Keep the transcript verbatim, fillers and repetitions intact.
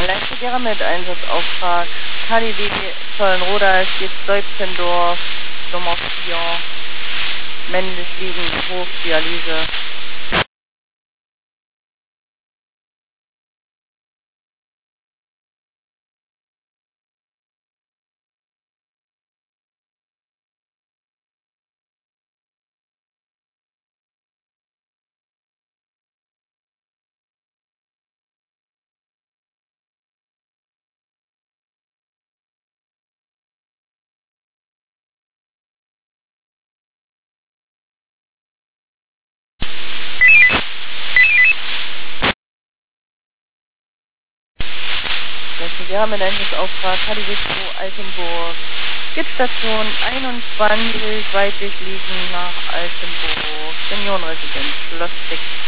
Leistungsjäger mit Einsatzauftrag K D W Zollenroda, steht Deubzendorf, Nummer vier, männlich liegen, Hofdialyse. Leistungsjäger mit Einsatzauftrag K D W zwei Altenburg, geht Station einundzwanzig, weitlich liegen nach Altenburg, Seniorenresidenz, Schloss Beck.